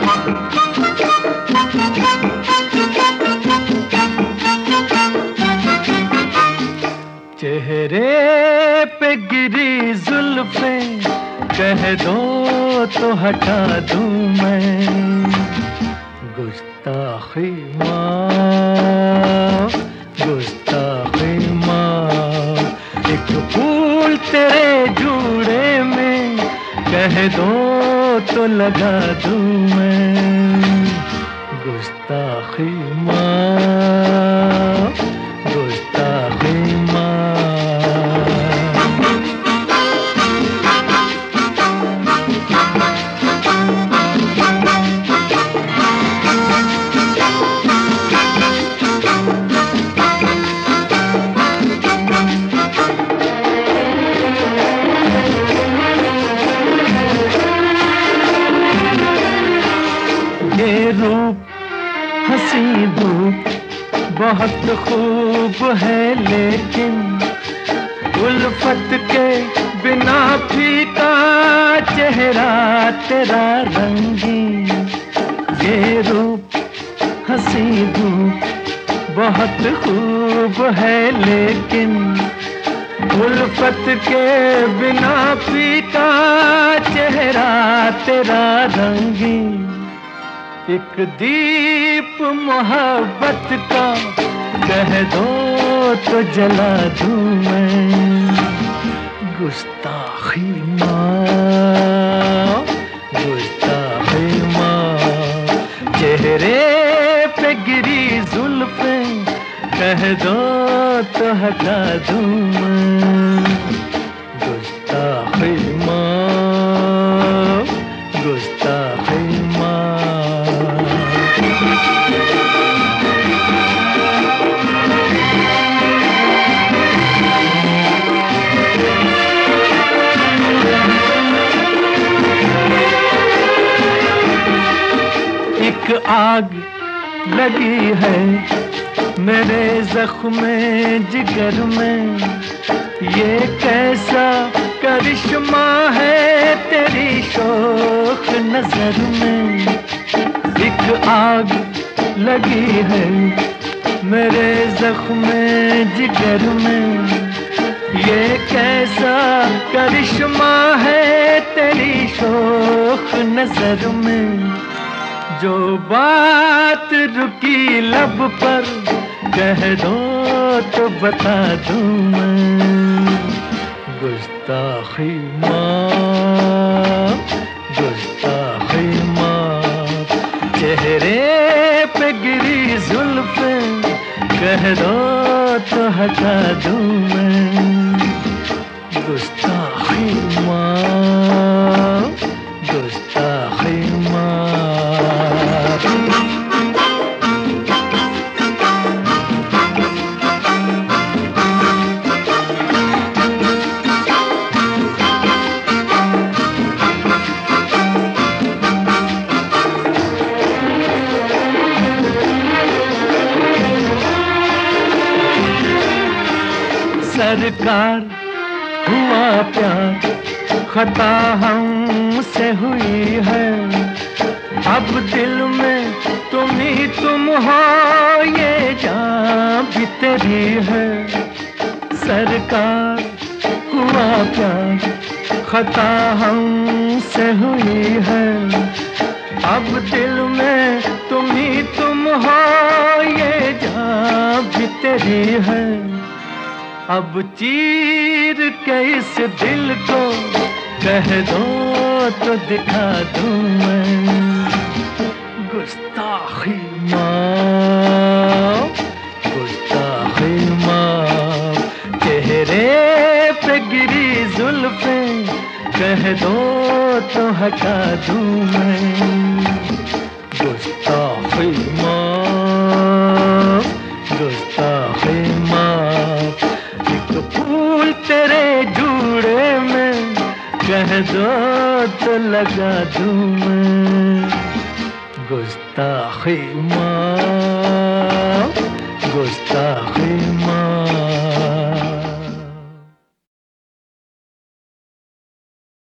चेहरे पे गिरी जुल्फें कह दो तो हटा दूं मैं। गुस्ताखी माँ, गुस्ताखी माँ, एक फूल तेरे जूड़े में कह दो तो लगा दूं मैं। गुस्ताखी माँ, गुस्ताखी माँ। ये रूप हंसी धूप बहुत खूब है, लेकिन उल्फत के बिना फीका चेहरा तेरा रंगीन। ये रूप हंसी धूप बहुत खूब है, लेकिन उल्फत के बिना फीका चेहरा तेरा रंगीन। एक दीप मोहब्बत का कह दो तो जला दूं मैं। गुस्ताखी माँ, गुस्ताखी माँ, चेहरे पे गिरी जुल्फें कह दो तो हटा दूं मैं। गुस्ताखी माँ, गुस्ताखी माँ। एक आग लगी है मेरे ज़ख्म जिगर में, ये कैसा करिश्मा है तेरी शोख नजर में। एक आग लगी है मेरे ज़ख्म जिगर में, ये कैसा करिश्मा है तेरी शोख नजर में। जो बात रुकी लब पर कह दो तो बता दूं मैं। गुस्ताखी माँ, गुस्ताखी माँ, चेहरे पे गिरी जुल्फें कह दो तो हटा दूं मैं। गुस्ताखी माँ, गुस्ताखी माँ। सरकार हुआ प्यार, खता हमसे हुई है, अब दिल में तुम ही तुम हो, ये जान भी तेरी है। सरकार हुआ प्यार, खता हमसे हुई है, अब दिल में तुम ही तुम हो, ये जान भी तेरी है। अब चीर के इस दिल को कह दो तो दिखा दूं मैं। गुस्ताखी माँ, गुस्ताखी माँ, चेहरे पे गिरी जुल्फें कह दो तो हटा दूं मैं। गुस्ताखी माँ, गुस्ताखी माँ, फूल तेरे जूड़े में कह दो तो लगा दूं मैं। गुस्ताखी माँ, गुस्ताखी